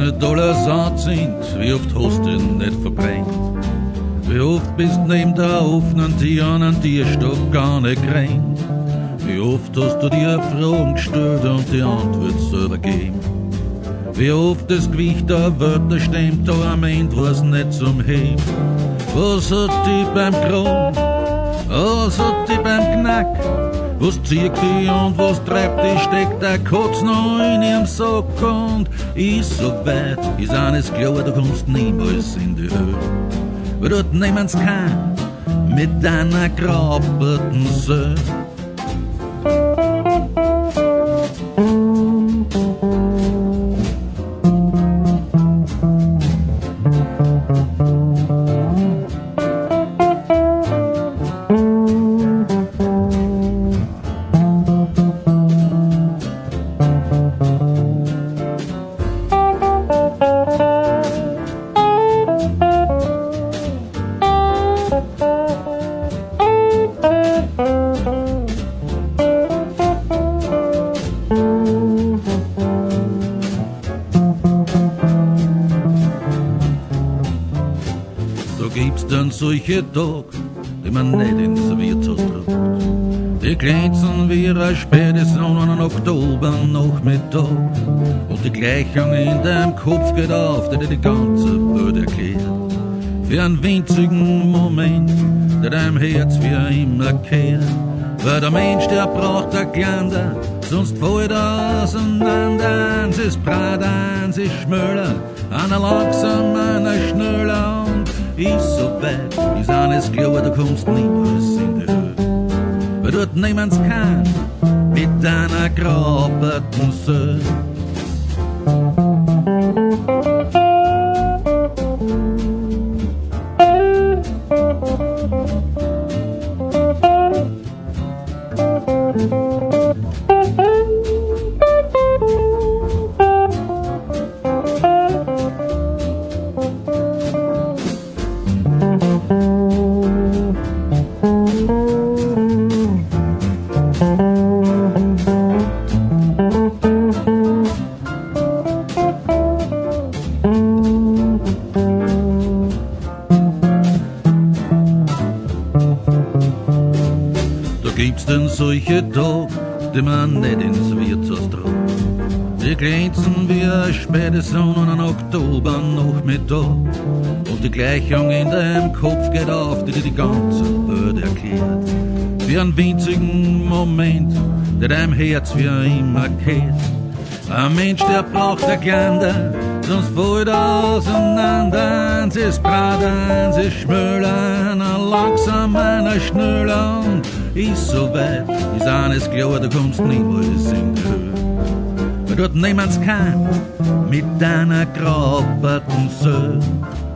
mit aller Saat sind, wie oft hast du ihn nicht verbrennt? Wie oft bist neben der offenen Tür an Tierstock gar nicht gerannt? Wie oft hast du dir Fragen gestellt und die Antwort selber gegeben? Wie oft das Gewicht der Wörter stimmt, da am Ende war's nicht zum Heben? Was hat die beim Kron? Was hat die beim Knack? Was zieht die und was treibt die? Steckt der Kotz noch in ihrem Sack und ist so weit, ist eines klar, du kommst niemals in die Höhe. Weil dort niemands kann mit deiner grabberten Söhne. Gibt's dann solche Tage, die man nicht ins Wirtshaus tragt. Die glänzen wie eine späte Sonne an einem Oktobernachmittag. Und die Gleichung in deinem Kopf geht auf, die dir die ganze Welt erklärt. Für einen winzigen Moment, der deinem Herz für immer kehrt. Weil der Mensch, der braucht ein Glander, sonst fällt er auseinander. Eins ist breit, eins ist schmöller, einer langsam, einer schneller. Ist so weit, ist eines klar, du kommst niemals in die Höhe. Weil dort niemands kann mit deiner grabberten Söhne. Gibt's denn solche Tage, die man nicht ins Wirtshaus tragt? Die glänzen wie eine späte Sonne an einem Oktobernachmittag. Und die Gleichung in deinem Kopf geht auf, die dir die ganze Welt erklärt. Für einen winzigen Moment, der deinem Herz für immer kehrt. Ein Mensch, der braucht ein Glander, sonst fällt er auseinander. Eins ist breit, eins ist schmöller, einer langsam, einer schneller. Und ist so weit, ist eines klar, du kommst niemals in die Höhe. Weil dort niemands kann mit deiner grabberten Söhne.